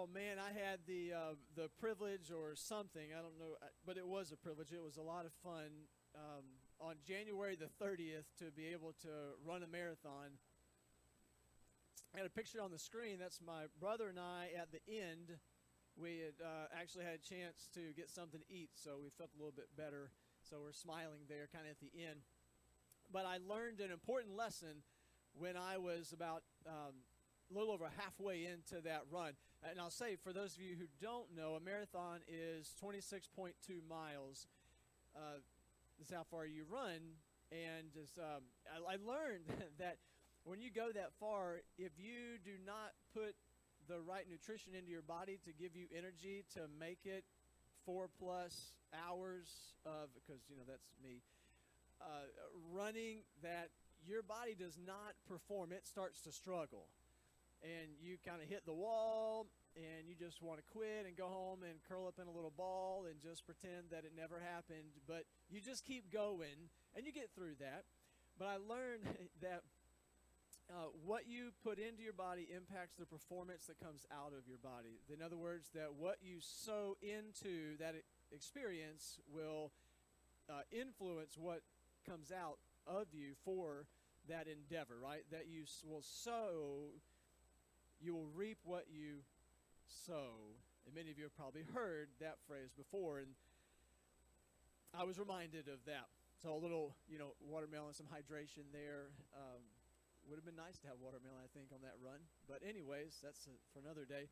man, I had the privilege or something, I don't know, but it was a privilege. It was a lot of fun on January the 30th to be able to run a marathon. I had a picture on the screen. That's my brother and I at the end. We had actually had a chance to get something to eat, so we felt a little bit better. So we're smiling there kind of at the end. But I learned an important lesson when I was about a little over halfway into that run. And I'll say, for those of you who don't know, a marathon is 26.2 miles. This is how far you run. And just, I learned that when you go that far, if you do not put the right nutrition into your body to give you energy to make it 4+ hours of, because, that's me, running, that your body does not perform. It starts to struggle. And you kind of hit the wall, and you just want to quit and go home and curl up in a little ball and just pretend that it never happened. But you just keep going, and you get through that. But I learned that what you put into your body impacts the performance that comes out of your body. In other words, that what you sow into that experience will influence what comes out of you for that endeavor, right? That you will sow, you will reap what you sow. And many of you have probably heard that phrase before, and I was reminded of that. So a little, watermelon, some hydration there. Would have been nice to have watermelon, I think, on that run. But anyways, that's for another day.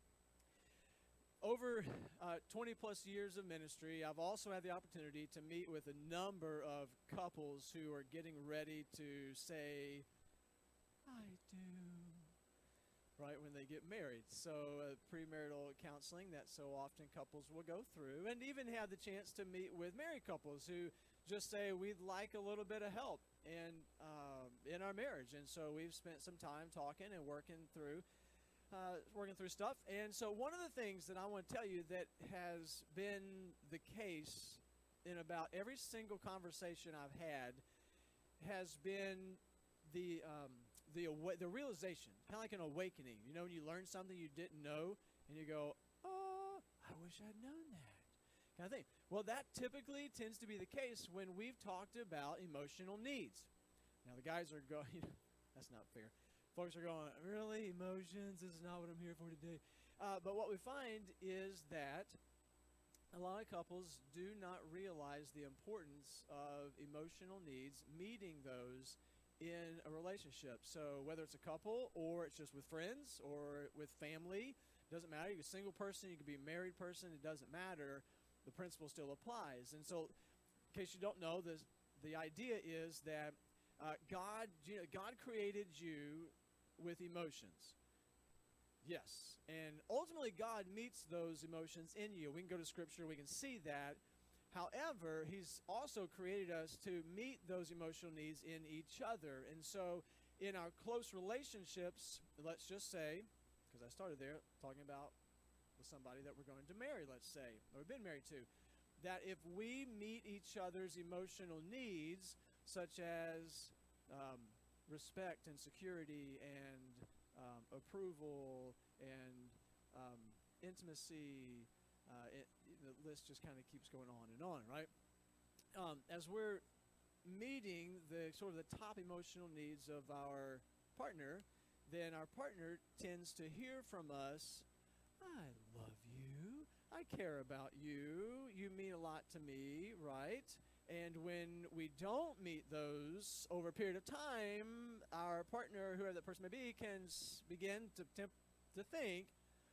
Over 20 plus years of ministry, I've also had the opportunity to meet with a number of couples who are getting ready to say, I do, right, when they get married. So premarital counseling that so often couples will go through, and even have the chance to meet with married couples who just say, we'd like a little bit of help in our marriage. And so we've spent some time talking and working through stuff. And so one of the things that I want to tell you that has been the case in about every single conversation I've had has been the realization, kind of like an awakening. When you learn something you didn't know, and you go, oh, I wish I'd known that, kind of thing. Well, that typically tends to be the case when we've talked about emotional needs. Now, the guys are going, that's not fair. Folks are going, really? Emotions? This is not what I'm here for today. But what we find is that a lot of couples do not realize the importance of emotional needs, meeting those in a relationship. So whether it's a couple or it's just with friends or with family, doesn't matter. You're a single person, you could be a married person, it doesn't matter. The principle still applies. And so, in case you don't know, the idea is that God created you with emotions. Yes. And ultimately, God meets those emotions in you. We can go to Scripture, we can see that. However, He's also created us to meet those emotional needs in each other. And so, in our close relationships, let's just say, because I started there talking about with somebody that we're going to marry, let's say, or we've been married to, that if we meet each other's emotional needs, such as respect and security and approval and intimacy, the list just kind of keeps going on, right? As we're meeting the sort of the top emotional needs of our partner, then our partner tends to hear from us, I love you, I care about you, you mean a lot to me, right? And when we don't meet those over a period of time, our partner, whoever that person may be, can begin to think,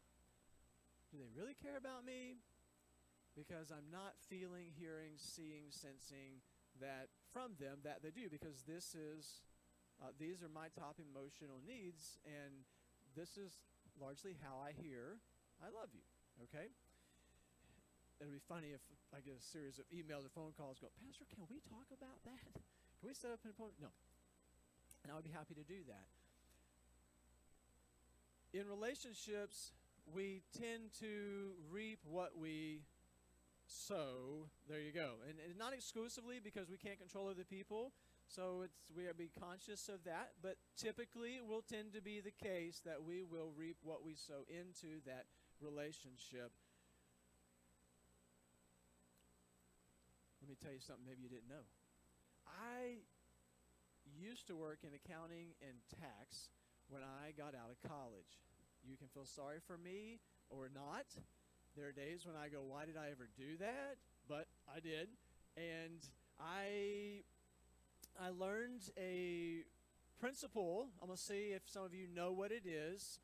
do they really care about me? Because I'm not feeling, hearing, seeing, sensing that from them that they do, because these are my top emotional needs, and this is largely how I hear I love you, okay? It'll be funny if I get a series of emails or phone calls go, Pastor, can we talk about that? Can we set up an appointment? No. And I would be happy to do that. In relationships, we tend to reap what we sow. There you go. And not exclusively, because we can't control other people. So we have to be conscious of that. But typically, it will tend to be the case that we will reap what we sow into that relationship. Let me tell you something maybe you didn't know. I used to work in accounting and tax when I got out of college. You can feel sorry for me or not. There are days when I go, why did I ever do that? But I did. And I learned a principle. I'm going to see if some of you know what it is.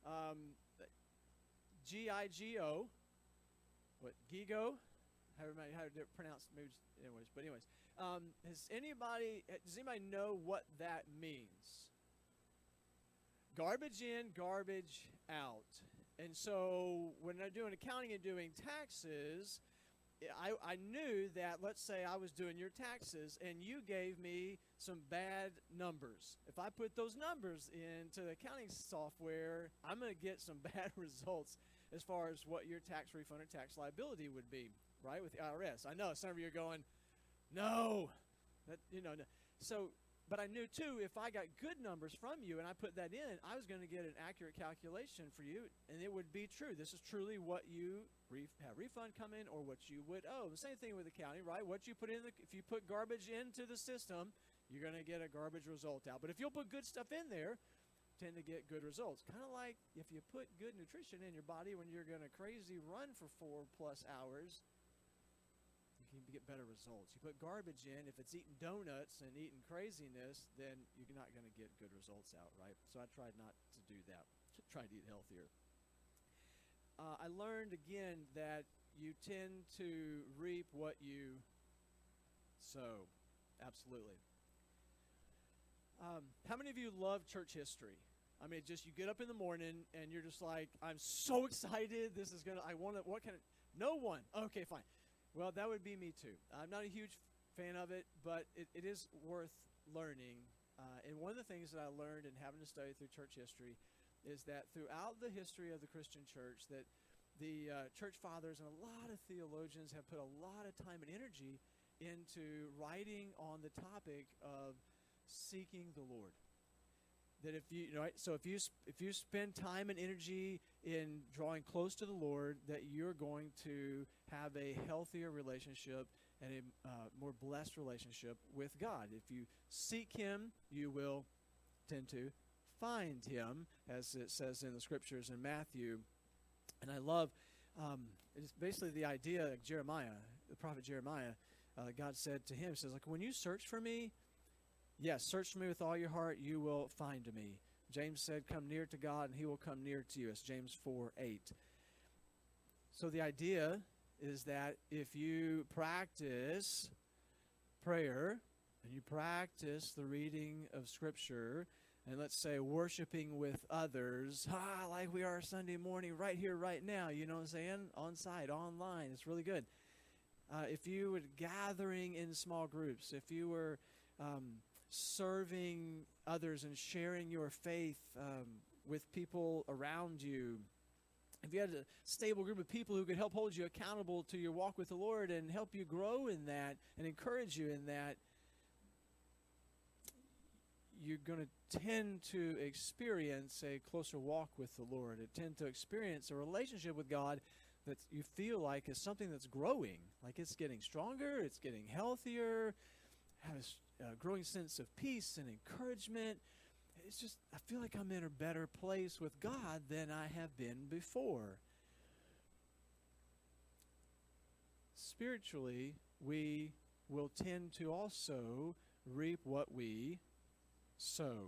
GIGO. What? GIGO? How to pronounce maybe anyways. But anyways, does anybody know what that means? Garbage in, garbage out. And so when I'm doing accounting and doing taxes, I knew that, let's say I was doing your taxes and you gave me some bad numbers. If I put those numbers into the accounting software, I'm going to get some bad results as far as what your tax refund or tax liability would be, right, with the IRS. I know some of you are going, no. No. So, but I knew, too, if I got good numbers from you and I put that in, I was going to get an accurate calculation for you, and it would be true. This is truly what you have refund come in or what you would owe. The same thing with accounting, right? What you put in, if you put garbage into the system, you're going to get a garbage result out. But if you'll put good stuff in there, tend to get good results. Kind of like if you put good nutrition in your body when you're going to crazy run for 4+ hours, you can get better results. You put garbage in, if it's eating donuts and eating craziness, then you're not going to get good results out, right? So I tried not to do that. Tried to eat healthier. I learned again that you tend to reap what you sow. Absolutely. How many of you love church history? I mean, just you get up in the morning and you're just like, I'm so excited. This is going to, I want to, what kind of, no one. Okay, fine. Well, that would be me too. I'm not a huge fan of it, but it is worth learning. And one of the things that I learned in having to study through church history is that throughout the history of the Christian church, that the church fathers and a lot of theologians have put a lot of time and energy into writing on the topic of seeking the Lord. That if you, right, so if you spend time and energy in drawing close to the Lord, that you're going to have a healthier relationship and a more blessed relationship with God. If you seek Him, you will tend to find Him, as it says in the scriptures in Matthew. And I love, it's basically the idea of Jeremiah, the prophet Jeremiah. God said to him, He says, like, when you search for me, yes, search for me with all your heart, you will find me. James said, come near to God, and He will come near to you. It's James 4:8. So the idea is that if you practice prayer, and you practice the reading of Scripture, and let's say worshiping with others, like we are Sunday morning right here, right now, you know what I'm saying? On site, online, it's really good. If you were gathering in small groups, if you were serving others and sharing your faith with people around you, if you had a stable group of people who could help hold you accountable to your walk with the Lord and help you grow in that and encourage you in that, you're going to tend to experience a closer walk with the Lord. You tend to experience a relationship with God that you feel like is something that's growing, like it's getting stronger, it's getting healthier, has a growing sense of peace and encouragement. It's just, I feel like I'm in a better place with God than I have been before. Spiritually, we will tend to also reap what we sow.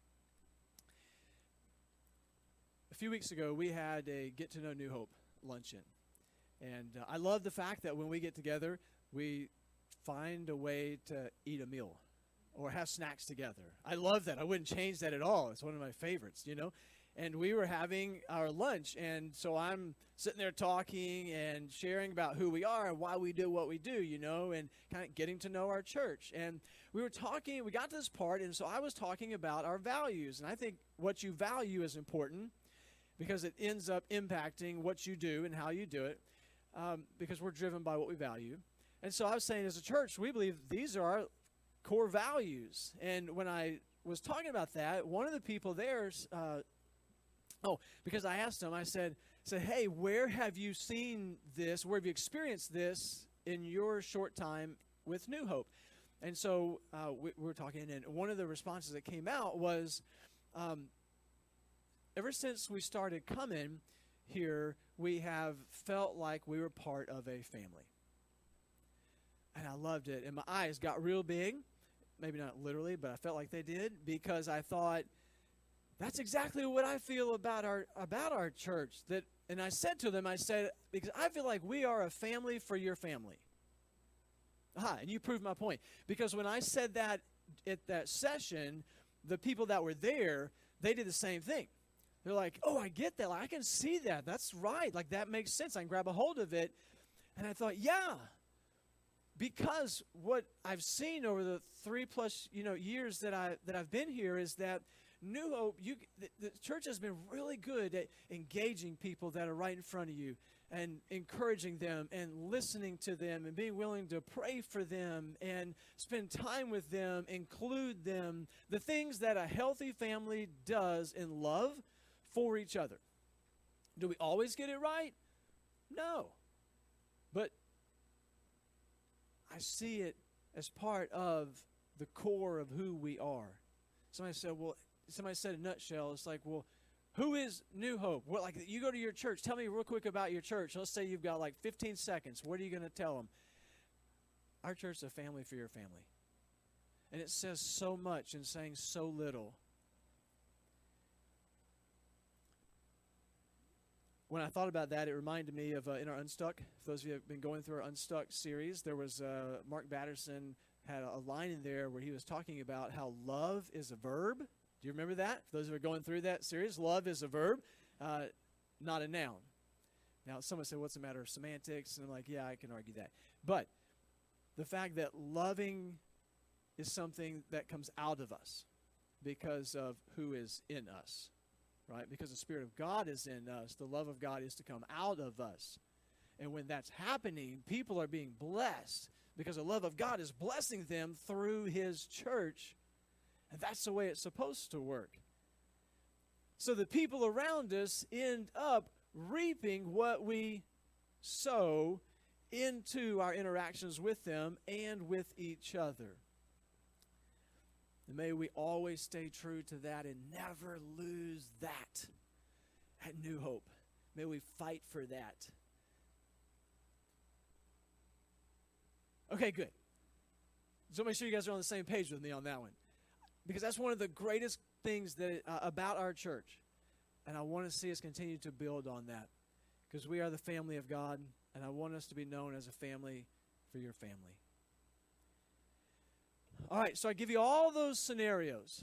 A few weeks ago, we had a Get to Know New Hope luncheon. And I love the fact that when we get together, we find a way to eat a meal or have snacks together. I love that. I wouldn't change that at all. It's one of my favorites, you know. And we were having our lunch, and so I'm sitting there talking and sharing about who we are and why we do what we do, you know, and kind of getting to know our church. And we were talking, we got to this part, and so I was talking about our values. And I think what you value is important because it ends up impacting what you do and how you do it, because we're driven by what we value. And so I was saying, as a church, we believe these are our core values. And when I was talking about that, one of the people there, because I asked him, I said, say, hey, where have you seen this? Where have you experienced this in your short time with New Hope? And so we were talking, and one of the responses that came out was, ever since we started coming here, we have felt like we were part of a family. And I loved it. And my eyes got real big. Maybe not literally, but I felt like they did, because I thought, that's exactly what I feel about our church. And I said to them, because I feel like we are a family for your family. And you proved my point. Because when I said that at that session, the people that were there, they did the same thing. They're like, oh, I get that. Like, I can see that. That's right. Like, that makes sense. I can grab a hold of it. And I thought, yeah. Because what I've seen over the 3+ years that I've been here is that New Hope, the church has been really good at engaging people that are right in front of you and encouraging them and listening to them and being willing to pray for them and spend time with them, include them, the things that a healthy family does in love for each other. Do we always get it right? No. But I see it as part of the core of who we are. Somebody said in a nutshell, it's like, well, who is New Hope? Well, like, you go to your church. Tell me real quick about your church. Let's say you've got like 15 seconds. What are you going to tell them? Our church is a family for your family. And it says so much in saying so little. When I thought about that, it reminded me of in our Unstuck. For those of you who have been going through our Unstuck series, there was Mark Batterson had a line in there where he was talking about how love is a verb. Do you remember that? For those who are going through that series, love is a verb, not a noun. Now, someone said, what's the matter of semantics? And I'm like, yeah, I can argue that. But the fact that loving is something that comes out of us because of who is in us, right? Because the Spirit of God is in us, the love of God is to come out of us. And when that's happening, people are being blessed because the love of God is blessing them through His church. And that's the way it's supposed to work. So the people around us end up reaping what we sow into our interactions with them and with each other. And may we always stay true to that and never lose that at New Hope. May we fight for that. Okay, good. So make sure you guys are on the same page with me on that one. Because that's one of the greatest things that about our church. And I want to see us continue to build on that. Because we are the family of God, and I want us to be known as a family for your family. All right, so I give you all those scenarios.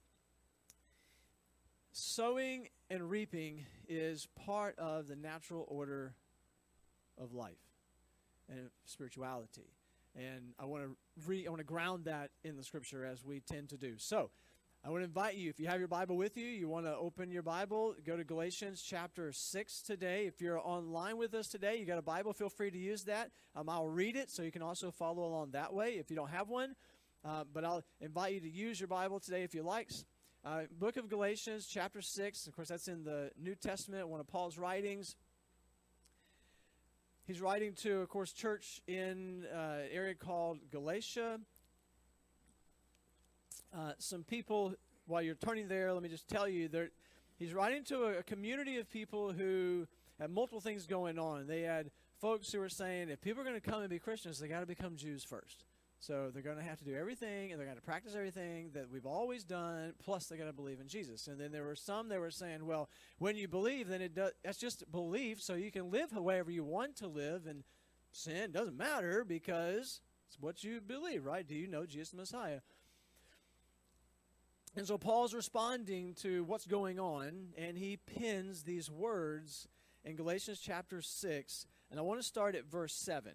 Sowing and reaping is part of the natural order of life and spirituality. And I want to ground that in the Scripture as we tend to do. So I want to invite you, if you have your Bible with you, you want to open your Bible, go to Galatians chapter 6 today. If you're online with us today, you got a Bible, feel free to use that. I'll read it, so you can also follow along that way if you don't have one. But I'll invite you to use your Bible today if you like. Book of Galatians chapter 6, of course that's in the New Testament, one of Paul's writings. He's writing to, of course, church in an area called Galatia. Some people, while you're turning there, let me just tell you that he's writing to a community of people who had multiple things going on. They had folks who were saying, if people are going to come and be Christians, they got to become Jews first. So they're going to have to do everything, and they're going to practice everything that we've always done, plus they got to believe in Jesus. And then there were some that were saying, well, when you believe, then that's just belief, so you can live however you want to live, and sin doesn't matter because it's what you believe, right? Do you know Jesus the Messiah? And so Paul's responding to what's going on, and he pins these words in Galatians chapter 6, and I want to start at verse 7.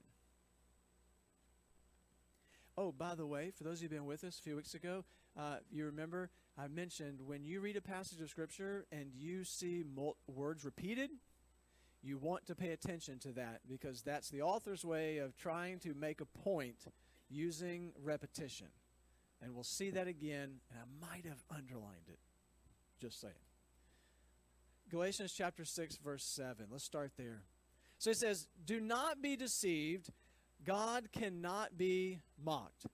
Oh, by the way, for those of you who've been with us a few weeks ago, you remember I mentioned when you read a passage of Scripture and you see words repeated, you want to pay attention to that because that's the author's way of trying to make a point using repetition. And we'll see that again, and I might have underlined it. Just saying. Galatians chapter 6, verse 7. Let's start there. So it says, "Do not be deceived. God cannot be mocked.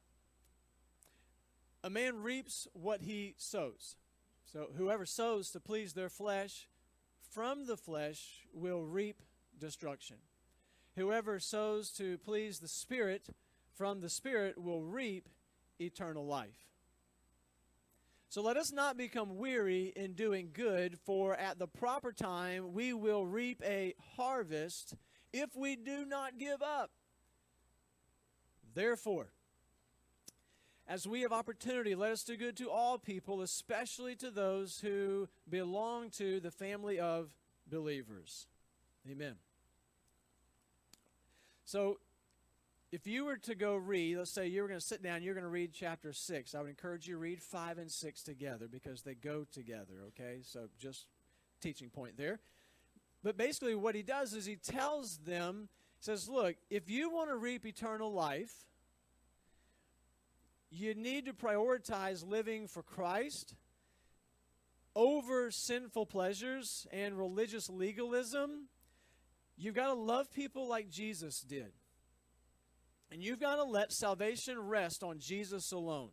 A man reaps what he sows. So whoever sows to please their flesh, from the flesh will reap destruction. Whoever sows to please the Spirit, from the Spirit will reap eternal life. So let us not become weary in doing good, for at the proper time we will reap a harvest if we do not give up. Therefore, as we have opportunity, let us do good to all people, especially to those who belong to the family of believers." Amen. So, if you were to go read, let's say you were going to sit down, you're going to read chapter 6. I would encourage you to read 5 and 6 together because they go together, okay? So just teaching point there. But basically what he does is he tells them, says, look, if you want to reap eternal life, you need to prioritize living for Christ over sinful pleasures and religious legalism. You've got to love people like Jesus did. And you've got to let salvation rest on Jesus alone.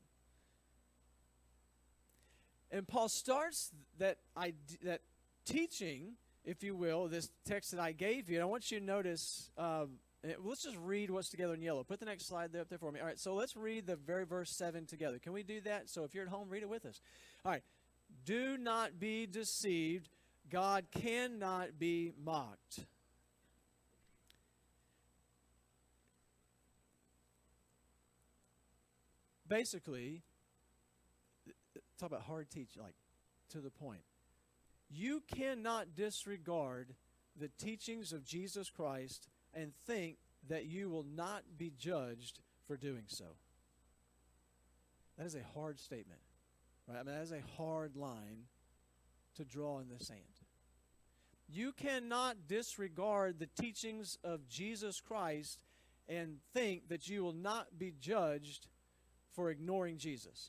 And Paul starts that teaching, if you will, this text that I gave you. And I want you to notice, let's just read what's together in yellow. Put the next slide there up there for me. All right, so let's read the very verse 7 together. Can we do that? So if you're at home, read it with us. All right. "Do not be deceived. God cannot be mocked." Basically, talk about hard teaching, like to the point. You cannot disregard the teachings of Jesus Christ and think that you will not be judged for doing so. That is a hard statement, right? I mean, that is a hard line to draw in the sand. You cannot disregard the teachings of Jesus Christ and think that you will not be judged for ignoring Jesus.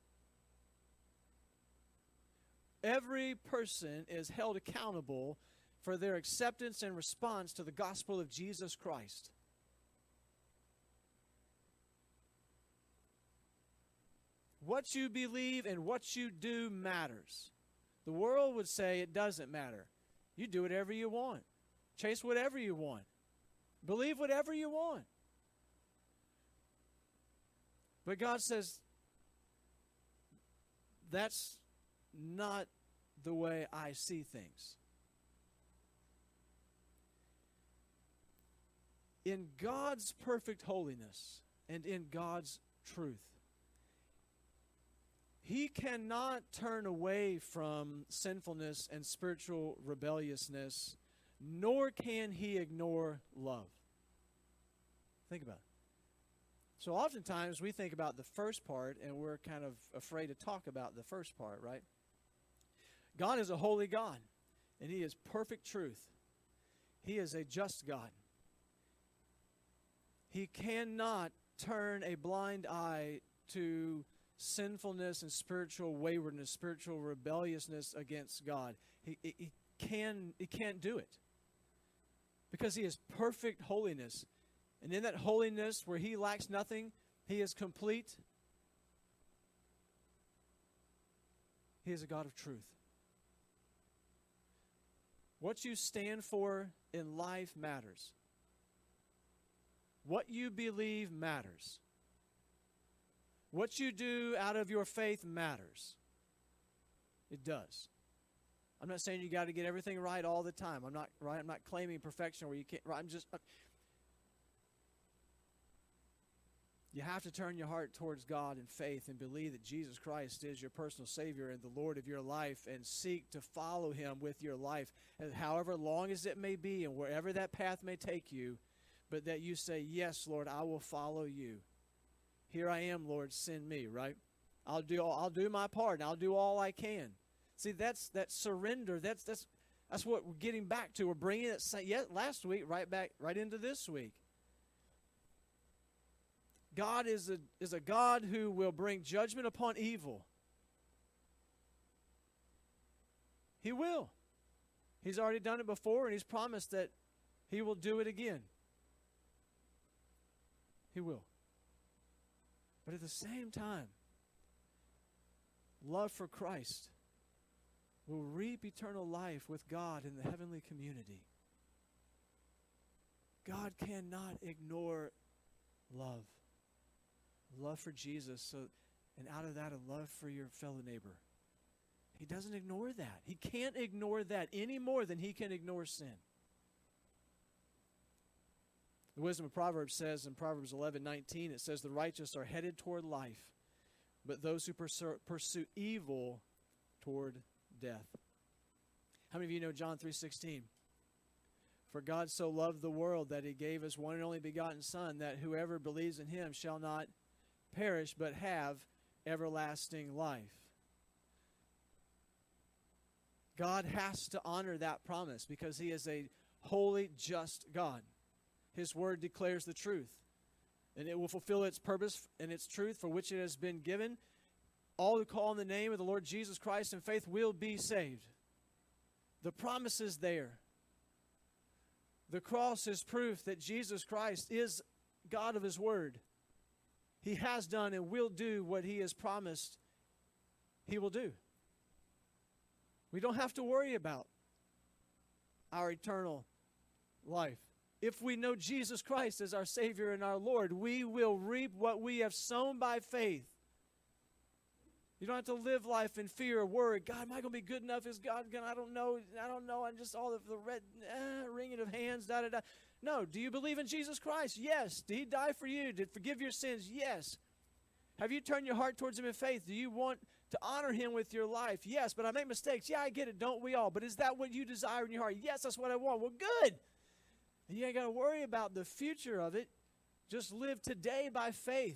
Every person is held accountable for their acceptance and response to the gospel of Jesus Christ. What you believe and what you do matters. The world would say it doesn't matter. You do whatever you want. Chase whatever you want. Believe whatever you want. But God says, that's not the way I see things. In God's perfect holiness and in God's truth, He cannot turn away from sinfulness and spiritual rebelliousness, nor can He ignore love. Think about it. So oftentimes we think about the first part and we're kind of afraid to talk about the first part, right? God is a holy God, and He is perfect truth. He is a just God. He cannot turn a blind eye to sinfulness and spiritual waywardness, spiritual rebelliousness against God. He can't do it because He is perfect holiness. And in that holiness where He lacks nothing, He is complete. He is a God of truth. What you stand for in life matters. What you believe matters. What you do out of your faith matters. It does. I'm not saying you got to get everything right all the time. I'm not claiming perfection where you can't. I'm just. You have to turn your heart towards God in faith and believe that Jesus Christ is your personal Savior and the Lord of your life, and seek to follow Him with your life, and however long as it may be and wherever that path may take you, but that you say, yes, Lord, I will follow you. Here I am, Lord, send me, right? I'll do my part, and I'll do all I can. See, that's that surrender. That's what we're getting back to. We're bringing it last week right into this week. God is a God who will bring judgment upon evil. He will. He's already done it before, and He's promised that He will do it again. He will. But at the same time, love for Christ will reap eternal life with God in the heavenly community. God cannot ignore love. Love for Jesus, and out of that, a love for your fellow neighbor. He doesn't ignore that. He can't ignore that any more than He can ignore sin. The wisdom of Proverbs says in Proverbs 11:19, it says, the righteous are headed toward life, but those who pursue evil toward death. How many of you know John 3:16? For God so loved the world that He gave His one and only begotten Son, that whoever believes in Him shall not perish, but have everlasting life. God has to honor that promise because He is a holy, just God. His word declares the truth, and it will fulfill its purpose and its truth for which it has been given. All who call on the name of the Lord Jesus Christ in faith will be saved. The promise is there. The cross is proof that Jesus Christ is God of His word. He has done and will do what He has promised He will do. We don't have to worry about our eternal life. If we know Jesus Christ as our Savior and our Lord, we will reap what we have sown by faith. You don't have to live life in fear or worry. God, am I going to be good enough? Is God going to, I don't know. I'm just all of the red wringing of hands, da-da-da. No, do you believe in Jesus Christ? Yes. Did He die for you? Did He forgive your sins? Yes. Have you turned your heart towards Him in faith? Do you want to honor Him with your life? Yes, but I make mistakes. Yeah, I get it. Don't we all? But is that what you desire in your heart? Yes, that's what I want. Well, good. And you ain't got to worry about the future of it. Just live today by faith.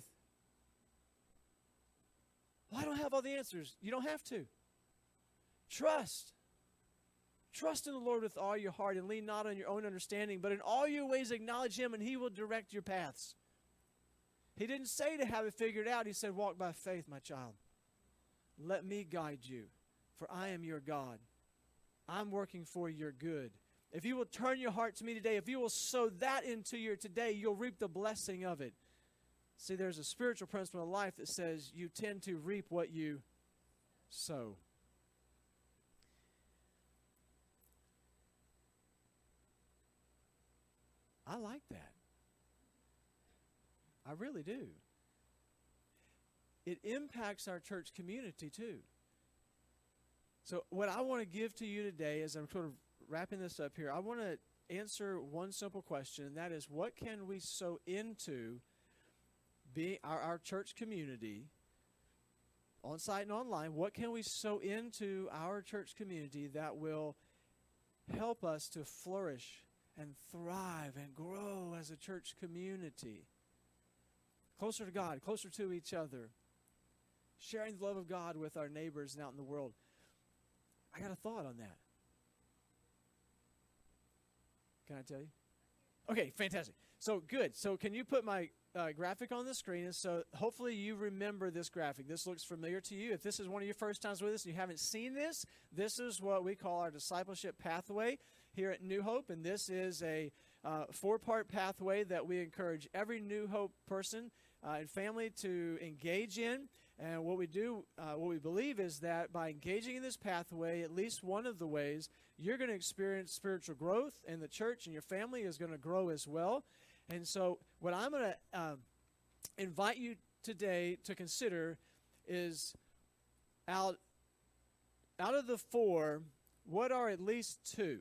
Well, I don't have all the answers. You don't have to. Trust. Trust in the Lord with all your heart and lean not on your own understanding, but in all your ways acknowledge Him and He will direct your paths. He didn't say to have it figured out. He said, walk by faith, my child. Let me guide you, for I am your God. I'm working for your good. If you will turn your heart to me today, if you will sow that into your today, you'll reap the blessing of it. See, there's a spiritual principle in life that says you tend to reap what you sow. I like that. I really do. It impacts our church community too. So what I want to give to you today, as I'm sort of wrapping this up here, I want to answer one simple question, and that is, what can we sow into our church community, on site and online? What can we sow into our church community that will help us to flourish and thrive and grow as a church community? Closer to God, closer to each other, sharing the love of God with our neighbors and out in the world. I got a thought on that. Can I tell you? Okay, fantastic. So good. So can you put my graphic on the screen? And so hopefully you remember this graphic. This looks familiar to you. If this is one of your first times with us and you haven't seen this, this is what we call our discipleship pathway here at New Hope. And this is a 4-part pathway that we encourage every New Hope person and family to engage in. And what we do, what we believe is that by engaging in this pathway, at least one of the ways, you're going to experience spiritual growth, and the church and your family is going to grow as well. And so what I'm going to invite you today to consider is, out of the 4, what are at least 2?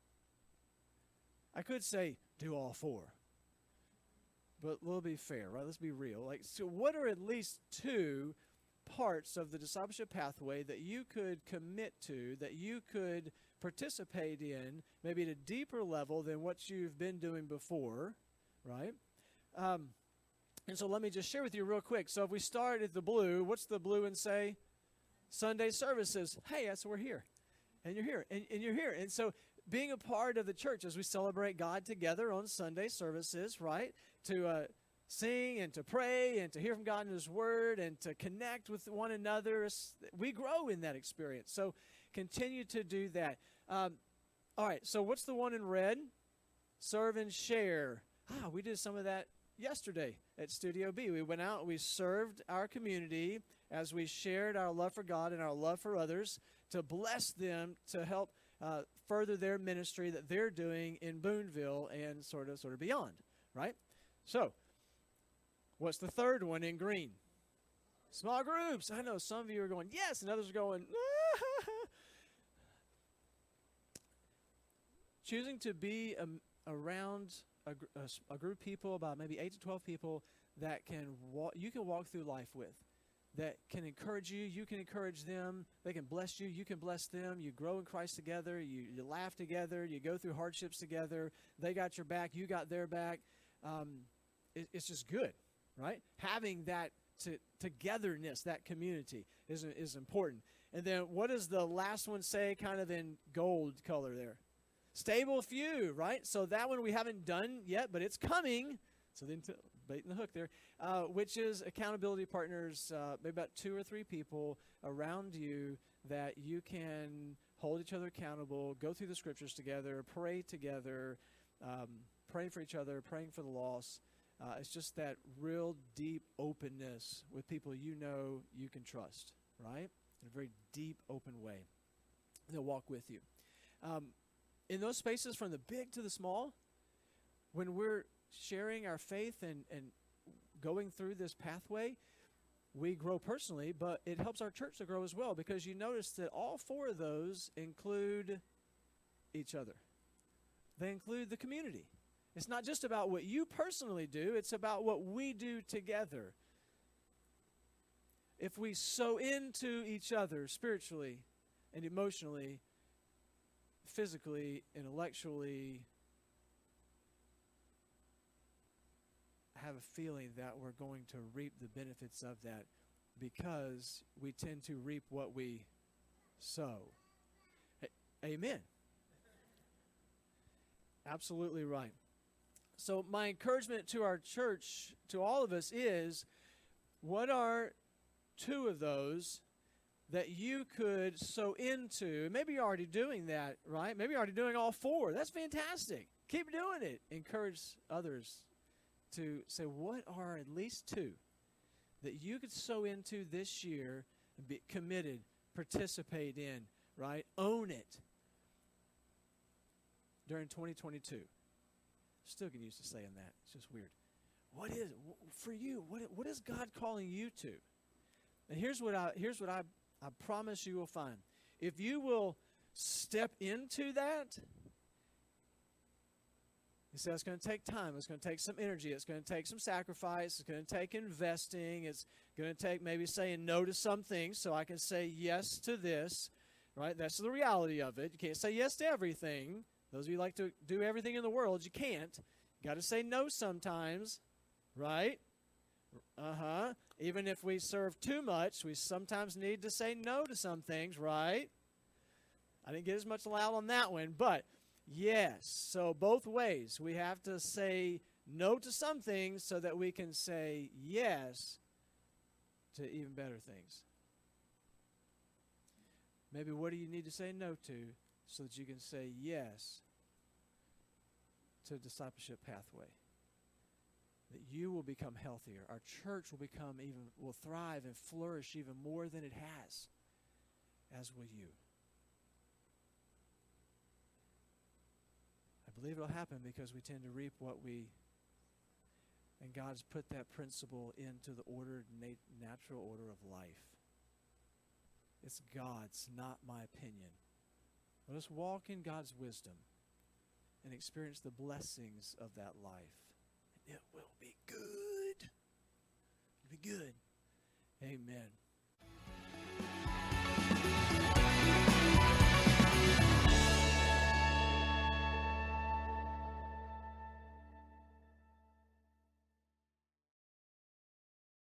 I could say, do all 4. But we'll be fair, right? Let's be real. So what are at least 2 parts of the discipleship pathway that you could commit to, that you could participate in, maybe at a deeper level than what you've been doing before, right? And so let me just share with you real quick. So if we start at the blue, what's the blue and say? Sunday services. Hey, that's we're here. And you're here. And you're here. And so being a part of the church as we celebrate God together on Sunday services, right? To sing and to pray and to hear from God in His Word and to connect with one another. We grow in that experience. So continue to do that. All right, so what's the one in red? Serve and share. We did some of that yesterday at Studio B. We went out, we served our community as we shared our love for God and our love for others to bless them, to help further their ministry that they're doing in Boonville and sort of beyond, right? So, what's the third one in green? Small groups. I know some of you are going, yes, and others are going, choosing to be around a group of people, about maybe 8 to 12 people, that you can walk through life with, that can encourage you. You can encourage them. They can bless you. You can bless them. You grow in Christ together. You laugh together. You go through hardships together. They got your back. You got their back. It's just good, right? Having that togetherness, that community is important. And then what does the last one say, kind of in gold color there? Stable few, right? So that one we haven't done yet, but it's coming. So then baiting the hook there, which is accountability partners, maybe about 2 or 3 people around you that you can hold each other accountable, go through the scriptures together, pray together, praying for each other, praying for the lost. It's just that real deep openness with people you know you can trust, right? In a very deep, open way. They'll walk with you. In those spaces, from the big to the small, when we're sharing our faith and going through this pathway, we grow personally, but it helps our church to grow as well, because you notice that all 4 of those include each other. They include the community. It's not just about what you personally do, it's about what we do together. If we sow into each other spiritually and emotionally, physically, intellectually, I have a feeling that we're going to reap the benefits of that, because we tend to reap what we sow. Amen. Absolutely right. So my encouragement to our church, to all of us, is, what are 2 of those that you could sow into? Maybe you're already doing that, right? Maybe you're already doing all 4. That's fantastic. Keep doing it. Encourage others to say, what are at least 2 that you could sow into this year and be committed, participate in, right? Own it during 2022. Still get used to saying that. It's just weird. What is for you? What is God calling you to? And here's what I promise you will find. If you will step into that, he said it's going to take time. It's going to take some energy. It's going to take some sacrifice. It's going to take investing. It's going to take maybe saying no to some things so I can say yes to this, right? That's the reality of it. You can't say yes to everything. Those of you who like to do everything in the world, you can't. You got to say no sometimes, right? Even if we serve too much, we sometimes need to say no to some things, right? I didn't get as much loud on that one, but yes. So both ways. We have to say no to some things so that we can say yes to even better things. Maybe what do you need to say no to so that you can say yes to a discipleship pathway? That you will become healthier. Our church will thrive and flourish even more than it has, as will you. I believe it'll happen because we tend to reap what we, and God's put that principle into the ordered, natural order of life. It's God's, not my opinion. Let us walk in God's wisdom and experience the blessings of that life. And it will be good. It'll be good. Amen.